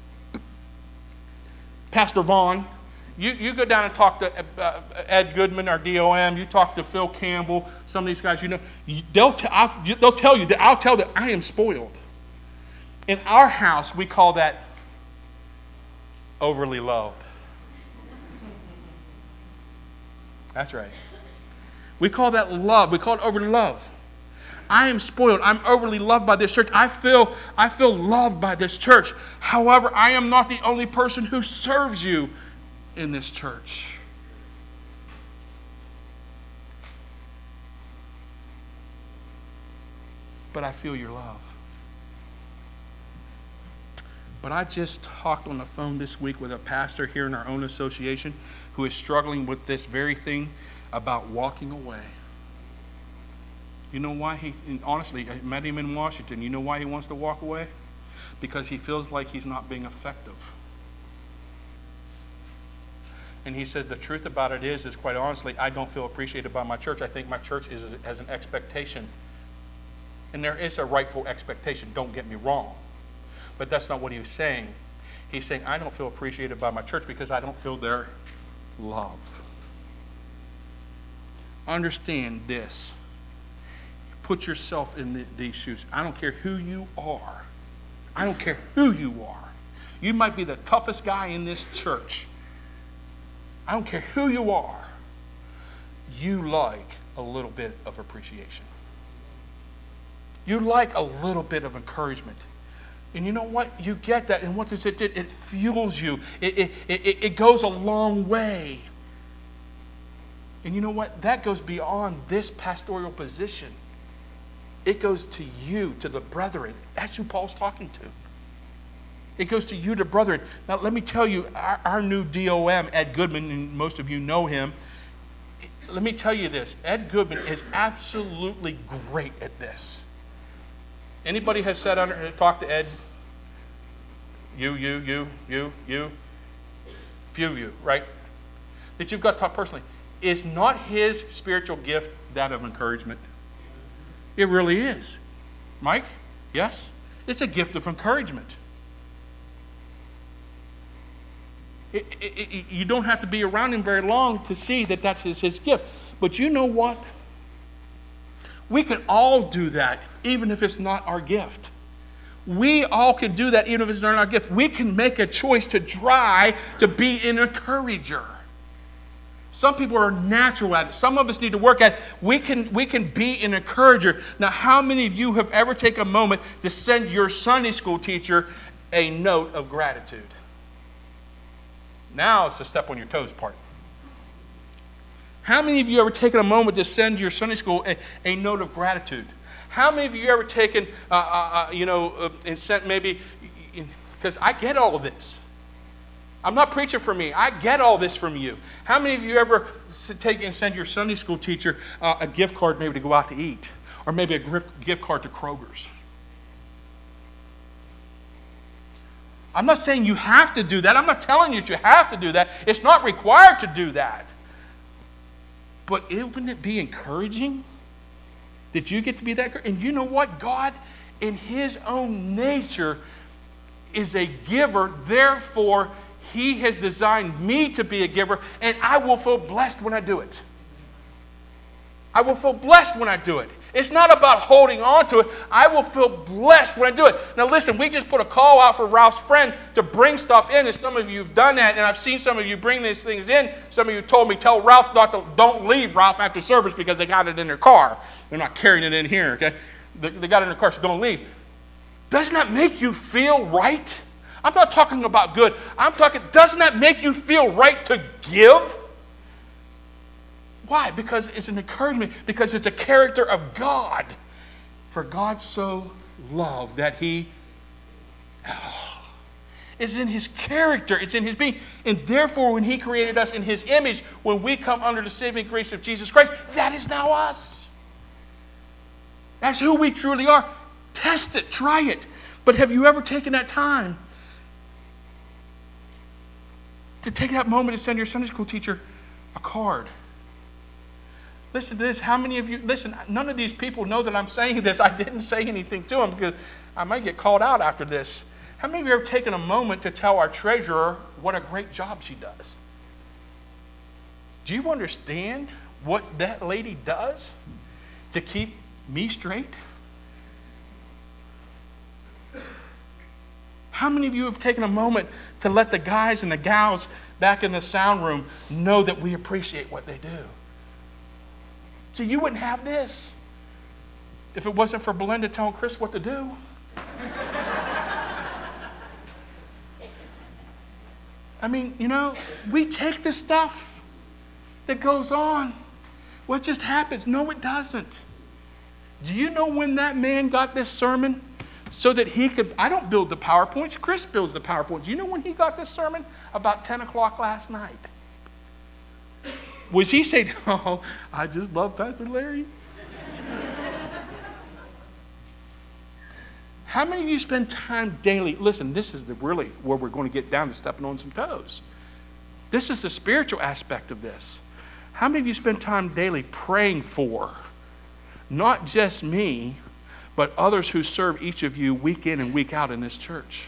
[SPEAKER 1] Pastor Vaughn, You, you go down and talk to uh, Ed Goodman, our D O M. You talk to Phil Campbell, some of these guys, you know. They'll, t- I'll, they'll tell you that I'll tell that I am spoiled. In our house, we call that overly loved. That's right. We call that love. We call it overly love. I am spoiled. I'm overly loved by this church. I feel, I feel loved by this church. However, I am not the only person who serves you in this church. But I feel your love. But I just talked on the phone this week with a pastor here in our own association who is struggling with this very thing about walking away. You know why he, and honestly, I met him in Washington. You know why he wants to walk away? Because he feels like he's not being effective. And he said the truth about it is, is quite honestly, I don't feel appreciated by my church. I think my church is, has an expectation. And there is a rightful expectation, don't get me wrong. But that's not what he was saying. He's saying, I don't feel appreciated by my church because I don't feel their love. Understand this. Put yourself in the, these shoes. I don't care who you are. I don't care who you are. You might be the toughest guy in this church. I don't care who you are. You like a little bit of appreciation. You like a little bit of encouragement. And you know what? You get that. And what does it do? It fuels you. It, it, it, it goes a long way. And you know what? That goes beyond this pastoral position. It goes to you, to the brethren. That's who Paul's talking to. It goes to you, to brethren. Now, let me tell you, our, our new D O M, Ed Goodman, and most of you know him. Let me tell you this. Ed Goodman is absolutely great at this. Anybody has sat under and talked to Ed? You, you, you, you, you. Few you, right? That you've got to talk personally. Is not his spiritual gift that of encouragement? It really is. Mike? Yes? It's a gift of encouragement. It, it, it, you don't have to be around him very long to see that that is his gift. But you know what? We can all do that, even if it's not our gift. We all can do that, even if it's not our gift. We can make a choice to try to be an encourager. Some people are natural at it. Some of us need to work at it. We can, we can be an encourager. Now, how many of you have ever taken a moment to send your Sunday school teacher a note of gratitude? Now it's the step on your toes part. How many of you ever taken a moment to send your Sunday school a, a note of gratitude? How many of you ever taken, uh, uh, uh, you know, uh, and sent maybe, because I get all of this. I'm not preaching for me. I get all this from you. How many of you ever take and send your Sunday school teacher uh, a gift card maybe to go out to eat? Or maybe a gift card to Kroger's? I'm not saying you have to do that. I'm not telling you that you have to do that. It's not required to do that. But wouldn't it be encouraging that you get to be that? And you know what? God, in His own nature, is a giver. Therefore, He has designed me to be a giver, and I will feel blessed when I do it. I will feel blessed when I do it. It's not about holding on to it. I will feel blessed when I do it. Now listen, we just put a call out for Ralph's friend to bring stuff in, and some of you have done that, and I've seen some of you bring these things in. Some of you told me, tell Ralph not to, don't leave Ralph after service because they got it in their car. They're not carrying it in here, okay? They, they got it in their car, so don't leave. Doesn't that make you feel right? I'm not talking about good. I'm talking, doesn't that make you feel right to give? Why? Because it's an encouragement. Because it's a character of God. For God so loved that He... Oh, it's in His character. It's in His being. And therefore, when He created us in His image, when we come under the saving grace of Jesus Christ, that is now us. That's who we truly are. Test it. Try it. But have you ever taken that time to take that moment to send your Sunday school teacher a card? Listen to this. How many of you, listen, none of these people know that I'm saying this. I didn't say anything to them because I might get called out after this. How many of you have taken a moment to tell our treasurer what a great job she does? Do you understand what that lady does to keep me straight? How many of you have taken a moment to let the guys and the gals back in the sound room know that we appreciate what they do. See, you wouldn't have this if it wasn't for Belinda telling Chris what to do. I mean, you know, we take the stuff that goes on. What just happens? No, it doesn't. Do you know when that man got this sermon? So that he could, I don't build the PowerPoints, Chris builds the PowerPoints. You know when he got this sermon? About ten o'clock last night. Was he saying, oh, I just love Pastor Larry? How many of you spend time daily? Listen, this is the really where we're going to get down to stepping on some toes. This is the spiritual aspect of this. How many of you spend time daily praying for not just me, but others who serve each of you week in and week out in this church?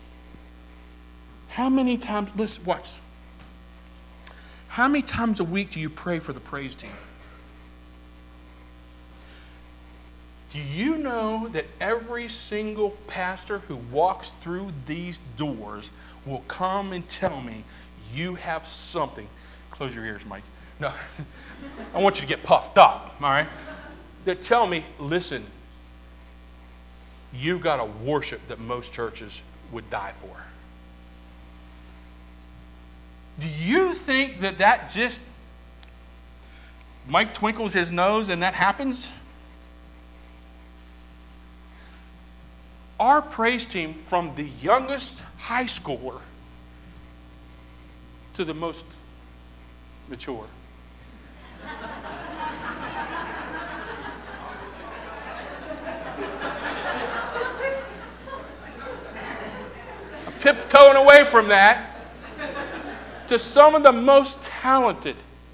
[SPEAKER 1] How many times, listen, watch. How many times a week do you pray for the praise team? Do you know that every single pastor who walks through these doors will come and tell me, you have something. Close your ears, Mike. No, I want you to get puffed up, all right? They tell me, listen, you've got a worship that most churches would die for. Do you think that that just, Mike twinkles his nose and that happens? Our praise team, from the youngest high schooler to the most mature, I'm tiptoeing away from that, to some of the most talented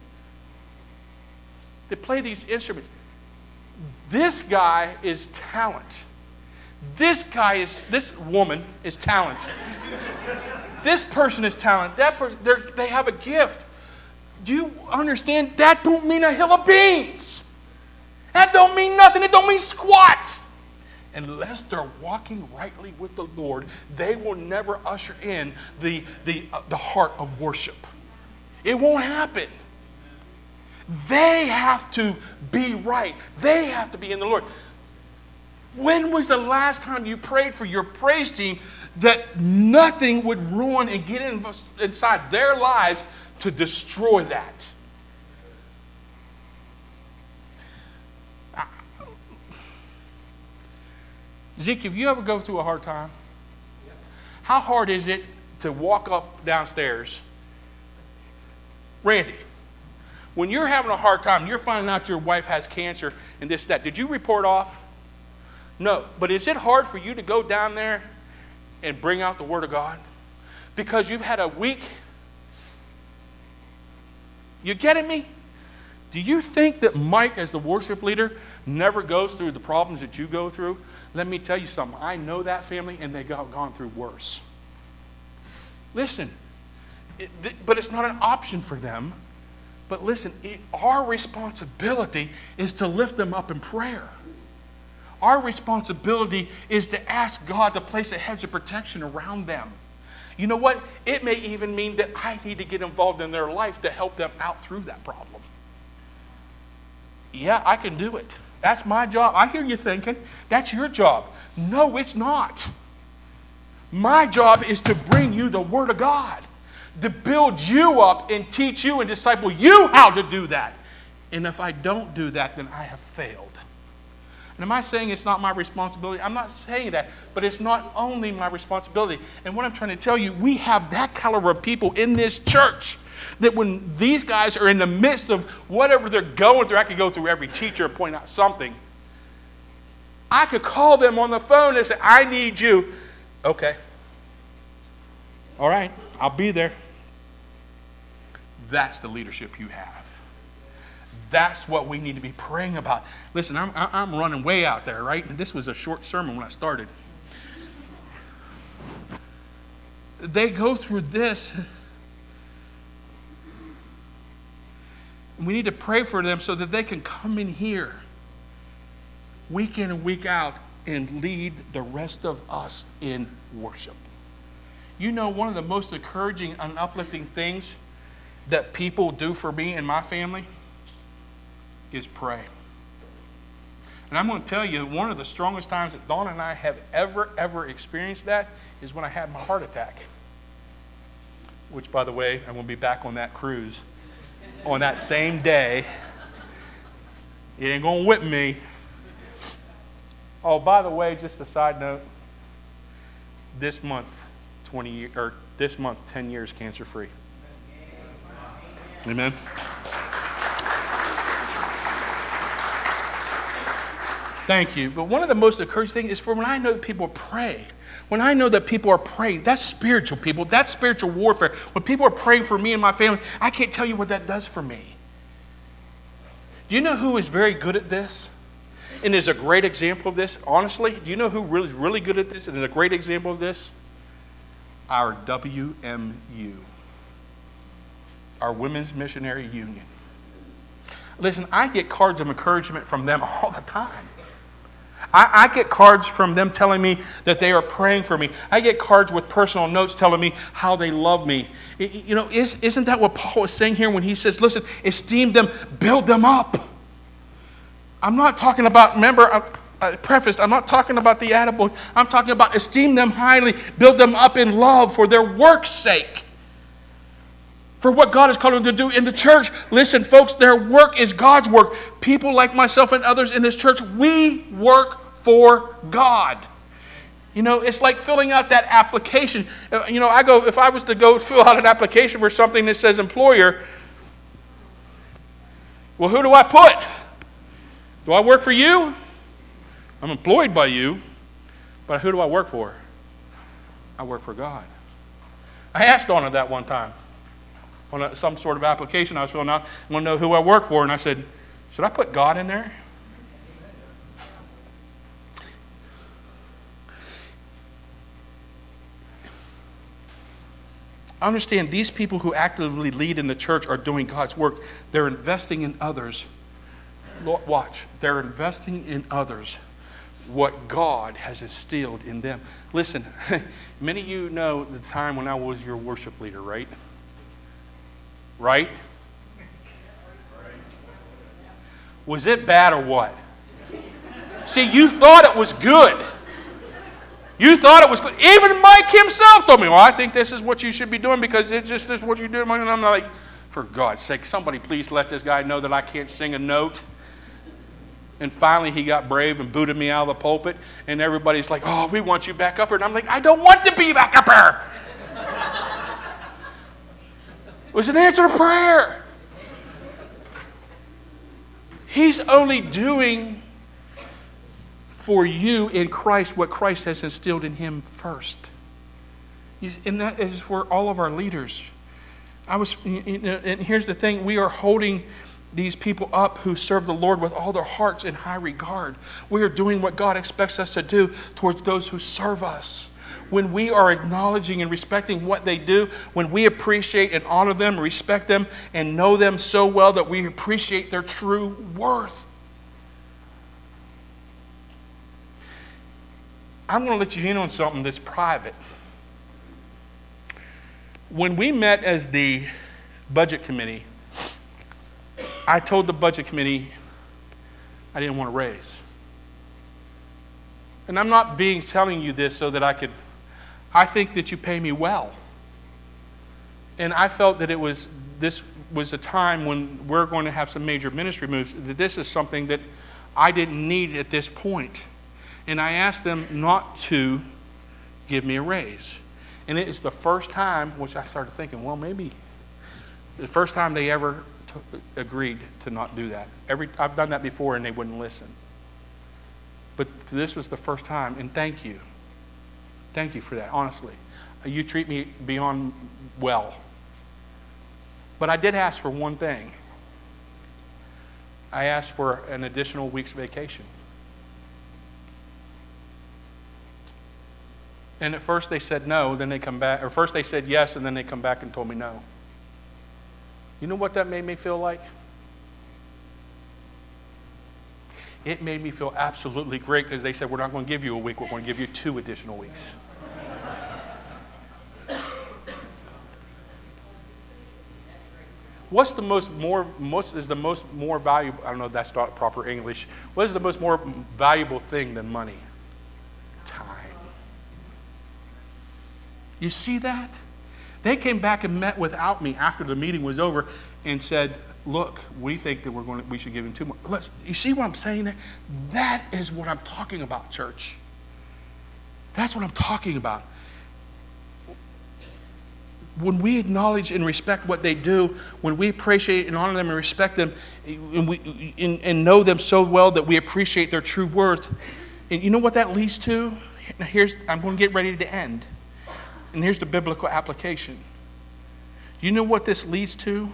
[SPEAKER 1] that play these instruments. This guy is talent. This guy is, this woman is talent. This person is talent. That person, they have a gift. Do you understand? That don't mean a hill of beans. That don't mean nothing. It don't mean squat. Unless they're walking rightly with the Lord, they will never usher in the, the, uh, the heart of worship. It won't happen. They have to be right. They have to be in the Lord. When was the last time you prayed for your praise team that nothing would ruin and get in, inside their lives to destroy that? Zeke, if you ever go through a hard time, how hard is it to walk up downstairs? Randy, when you're having a hard time, you're finding out your wife has cancer and this, that, did you report off? No, but is it hard for you to go down there and bring out the Word of God? Because you've had a week. You getting me? Do you think that Mike, as the worship leader, never goes through the problems that you go through? Let me tell you something. I know that family, and they've gone through worse. Listen, it, th- but it's not an option for them. But listen, it, our responsibility is to lift them up in prayer. Our responsibility is to ask God to place a hedge of protection around them. You know what? It may even mean that I need to get involved in their life to help them out through that problem. Yeah, I can do it. That's my job. I hear you thinking, that's your job. No, it's not. My job is to bring you the Word of God, to build you up and teach you and disciple you how to do that. And if I don't do that, then I have failed. And am I saying it's not my responsibility? I'm not saying that, but it's not only my responsibility. And what I'm trying to tell you, we have that caliber of people in this church that when these guys are in the midst of whatever they're going through, I could go through every teacher and point out something. I could call them on the phone and say, I need you. Okay. All right, I'll be there. That's the leadership you have. That's what we need to be praying about. Listen, I'm, I'm running way out there, right? And this was a short sermon when I started. They go through this. We need to pray for them so that they can come in here week in and week out and lead the rest of us in worship. You know, one of the most encouraging and uplifting things that people do for me and my family is pray. And I'm going to tell you, one of the strongest times that Dawn and I have ever, ever experienced that is when I had my heart attack. Which, by the way, I'm going to be back on that cruise on that same day. It ain't going to whip me. Oh, by the way, just a side note. This month, twenty years, or this month, ten years cancer-free. Amen. Thank you. But one of the most encouraging things is for when I know that people pray. When I know that people are praying, that's spiritual, people. That's spiritual warfare. When people are praying for me and my family, I can't tell you what that does for me. Do you know who is very good at this? And is a great example of this, honestly? Do you know who really is really good at this and is a great example of this? Our W M U. Our Women's Missionary Union. Listen, I get cards of encouragement from them all the time. I, I get cards from them telling me that they are praying for me. I get cards with personal notes telling me how they love me. You know, is, isn't that what Paul is saying here when he says, listen, esteem them, build them up? I'm not talking about, remember, I, I prefaced, I'm not talking about the attaboy. I'm talking about esteem them highly, build them up in love for their work's sake. For what God has called them to do in the church. Listen, folks, their work is God's work. People like myself and others in this church, we work for God. You know, it's like filling out that application. You know, I go, if I was to go fill out an application for something that says employer, well, who do I put? Do I work for you? I'm employed by you, but who do I work for? I work for God. I asked Donna that one time. On a, some sort of application I was filling out, I want to know who I work for, and I said, should I put God in there? I understand these people who actively lead in the church are doing God's work. They're investing in others. Watch, they're investing in others what God has instilled in them. Listen, many of you know the time when I was your worship leader, right? Right? Was it bad or what? See, you thought it was good. You thought it was good. Even Mike himself told me, well, I think this is what you should be doing because it's just this is what you're doing. And I'm like, for God's sake, somebody please let this guy know that I can't sing a note. And finally he got brave and booted me out of the pulpit. And everybody's like, oh, we want you back up here. And I'm like, I don't want to be back up here. It was an answer to prayer. He's only doing for you in Christ what Christ has instilled in him first. And that is for all of our leaders. I was, and here's the thing, we are holding these people up who serve the Lord with all their hearts in high regard. We are doing what God expects us to do towards those who serve us. When we are acknowledging and respecting what they do, when we appreciate and honor them, respect them, and know them so well that we appreciate their true worth. I'm going to let you in on something that's private. When we met as the budget committee, I told the budget committee I didn't want to raise. And I'm not being telling you this so that I could, I think that you pay me well. And I felt that it was, this was a time when we're going to have some major ministry moves, that this is something that I didn't need at this point. And I asked them not to give me a raise. And it is the first time, which I started thinking, well, maybe the first time they ever t- agreed to not do that. Every I've done that before and they wouldn't listen. But this was the first time, and thank you. Thank you for that, honestly. You treat me beyond well. But I did ask for one thing. I asked for an additional week's vacation. And at first they said no, then they come back, or first they said yes, and then they come back and told me no. You know what that made me feel like? It made me feel absolutely great because they said, we're not going to give you a week, we're going to give you two additional weeks. What's the most more most is the most more valuable? I don't know if that's not proper English. What is the most more valuable thing than money? Time. You see that? They came back and met without me after the meeting was over and said, "Look, we think that we're going to, we should give him two more." Let's, you see what I'm saying there? That is what I'm talking about, church. That's what I'm talking about. When we acknowledge and respect what they do, when we appreciate and honor them and respect them, and, we, and, and know them so well that we appreciate their true worth, and you know what that leads to? Now here's, I'm going to get ready to end. And here's the biblical application. You know what this leads to?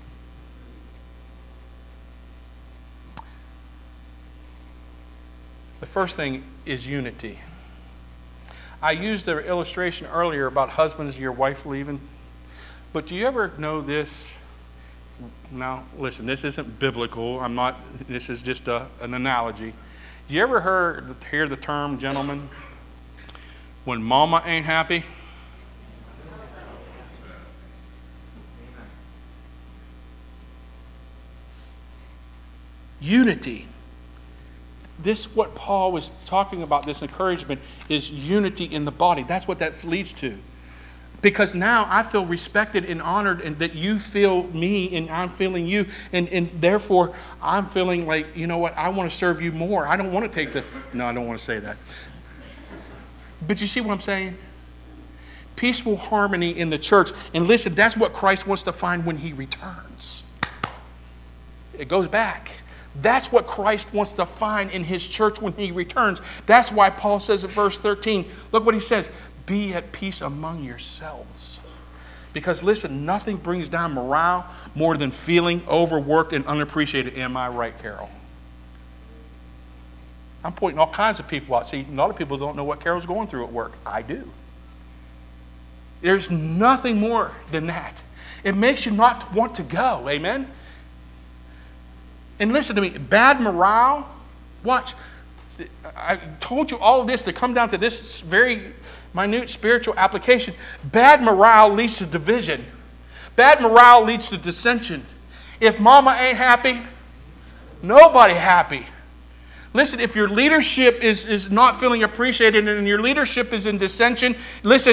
[SPEAKER 1] The first thing is unity. I used the illustration earlier about husbands, your wife leaving. But do you ever know this? Now, listen, this isn't biblical. I'm not, this is just a, an analogy. Do you ever heard, hear the term, gentlemen, when mama ain't happy? Unity. This, what Paul was talking about, this encouragement, is unity in the body. That's what that leads to. Because now I feel respected and honored, and that you feel me and I'm feeling you. And, and therefore, I'm feeling like, you know what, I want to serve you more. I don't want to take the, no, I don't want to say that. But you see what I'm saying? Peaceful harmony in the church. And listen, that's what Christ wants to find when he returns. It goes back. That's what Christ wants to find in his church when he returns. That's why Paul says in verse thirteen, look what he says, be at peace among yourselves. Because listen, nothing brings down morale more than feeling overworked and unappreciated. Am I right, Carol? I'm pointing all kinds of people out. See, a lot of people don't know what Carol's going through at work. I do. There's nothing more than that. It makes you not want to go. Amen? And listen to me, bad morale, watch. I told you all of this to come down to this very minute spiritual application. Bad morale leads to division. Bad morale leads to dissension. If mama ain't happy, nobody happy. Listen, if your leadership is, is not feeling appreciated and your leadership is in dissension, listen,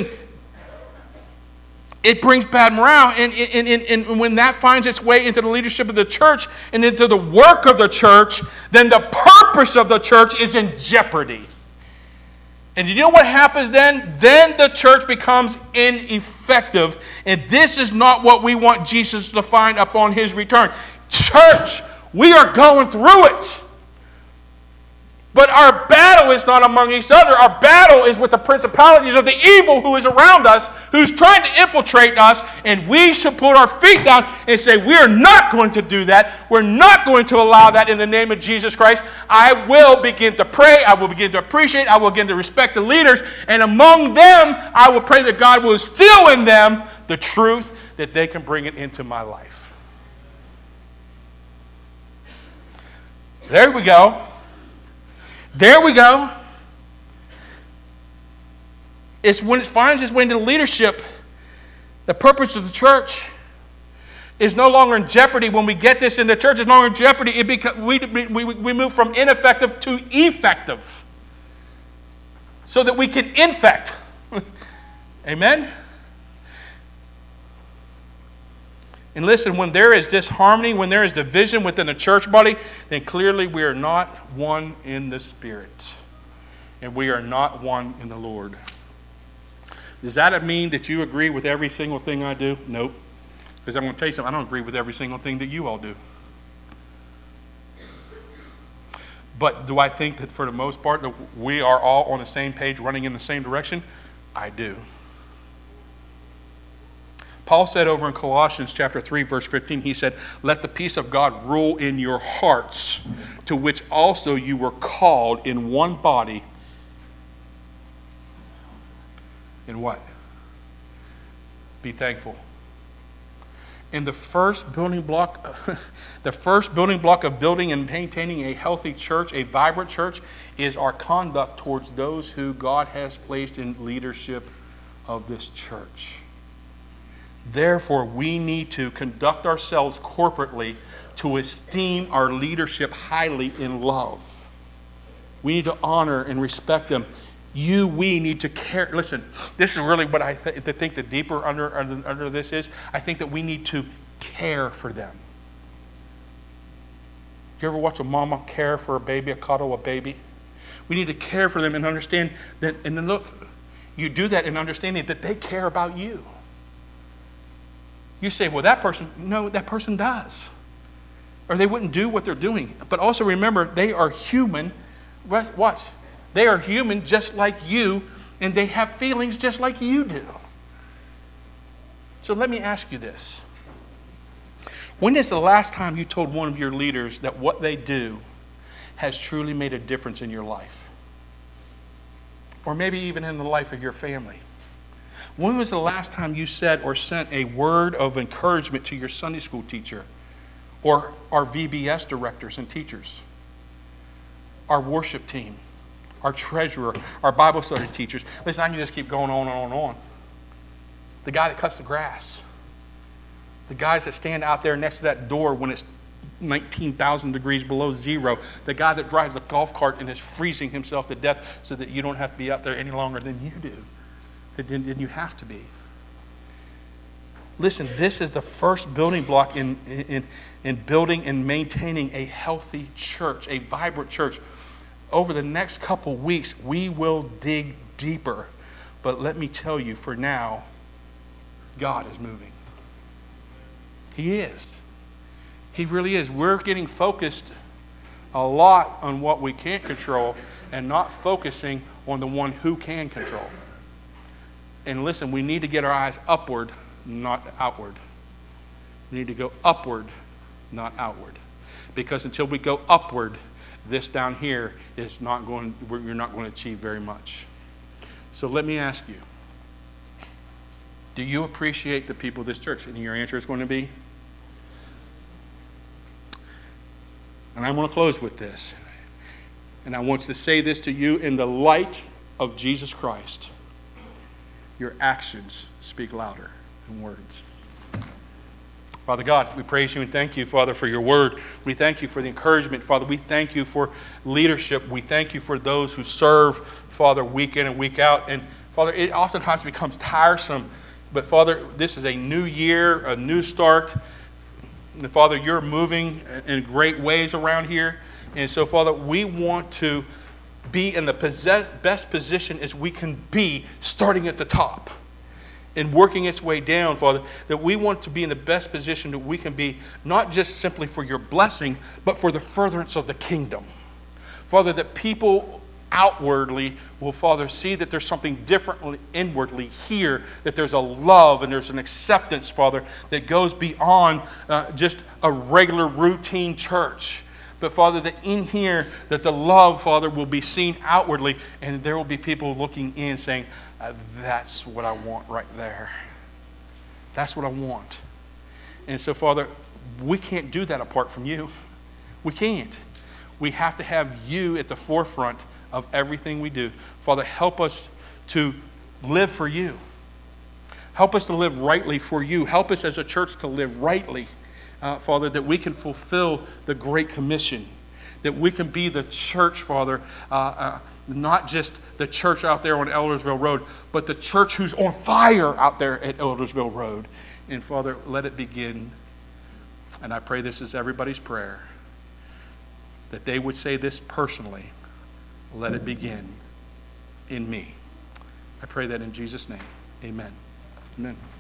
[SPEAKER 1] it brings bad morale, and, and, and, and when that finds its way into the leadership of the church and into the work of the church, then the purpose of the church is in jeopardy. And you know what happens then? Then the church becomes ineffective, and this is not what we want Jesus to find upon his return. Church, we are going through it. But our battle is not among each other. Our battle is with the principalities of the evil who is around us, who's trying to infiltrate us, and we should put our feet down and say, we are not going to do that. We're not going to allow that in the name of Jesus Christ. I will begin to pray. I will begin to appreciate. I will begin to respect the leaders. And among them, I will pray that God will instill in them the truth that they can bring it into my life. There we go. There we go. It's when it finds its way into leadership, the purpose of the church is no longer in jeopardy. When we get this in the church, it's no longer in jeopardy. It beca- we, we, we move from ineffective to effective so that we can infect. Amen? And listen, when there is disharmony, when there is division within the church body, then clearly we are not one in the Spirit. And we are not one in the Lord. Does that mean that you agree with every single thing I do? Nope. Because I'm going to tell you something, I don't agree with every single thing that you all do. But do I think that for the most part that we are all on the same page, running in the same direction? I do. Paul said over in Colossians chapter three, verse fifteen, he said, let the peace of God rule in your hearts, to which also you were called in one body. In what? Be thankful. And the first building block, the first building block of building and maintaining a healthy church, a vibrant church, is our conduct towards those who God has placed in leadership of this church. Therefore, we need to conduct ourselves corporately to esteem our leadership highly in love. We need to honor and respect them. You, we need to care. Listen, this is really what I th- think the deeper under, under, under this is. I think that we need to care for them. Do you ever watch a mama care for a baby, a cuddle a baby? We need to care for them and understand that, and then look, you do that in understanding that they care about you. You say, well, that person, no, that person does. Or they wouldn't do what they're doing. But also remember, they are human. Watch. They are human just like you, and they have feelings just like you do. So let me ask you this. When is the last time you told one of your leaders that what they do has truly made a difference in your life? Or maybe even in the life of your family? When was the last time you said or sent a word of encouragement to your Sunday school teacher, or our V B S directors and teachers, our worship team, our treasurer, our Bible study teachers? Listen, I can just keep going on and on and on. The guy that cuts the grass. The guys that stand out there next to that door when it's nineteen thousand degrees below zero. The guy that drives the golf cart and is freezing himself to death so that you don't have to be out there any longer than you do. Than you have to be. Listen, this is the first building block in, in, in building and maintaining a healthy church, a vibrant church. Over the next couple weeks, we will dig deeper. But let me tell you, for now, God is moving. He is. He really is. We're getting focused a lot on what we can't control and not focusing on the one who can control. And listen, we need to get our eyes upward, not outward. We need to go upward, not outward. Because until we go upward, this down here is not going, you're not going to achieve very much. So let me ask you, do you appreciate the people of this church? And your answer is going to be, and I want to close with this. And I want to say this to you in the light of Jesus Christ. Your actions speak louder than words. Father God, we praise you and thank you, Father, for your word. We thank you for the encouragement, Father. We thank you for leadership. We thank you for those who serve, Father, week in and week out. And Father, it oftentimes becomes tiresome. But Father, this is a new year, a new start. And Father, you're moving in great ways around here. And so, Father, we want to be in the possess, best position as we can be, starting at the top and working its way down, Father, that we want to be in the best position that we can be, not just simply for your blessing, but for the furtherance of the kingdom. Father, that people outwardly will, Father, see that there's something differently inwardly here, that there's a love and there's an acceptance, Father, that goes beyond uh, just a regular routine church. But Father, that in here, that the love, Father, will be seen outwardly, and there will be people looking in saying, uh, that's what I want right there. That's what I want. And so, Father, we can't do that apart from you. We can't. We have to have you at the forefront of everything we do. Father, help us to live for you. Help us to live rightly for you. Help us as a church to live rightly. Uh, Father, that we can fulfill the Great Commission, that we can be the church, Father, uh, uh, not just the church out there on Eldersville Road, but the church who's on fire out there at Eldersville Road. And Father, let it begin. And I pray this is everybody's prayer, that they would say this personally, let it begin in me. I pray that in Jesus' name. Amen. Amen.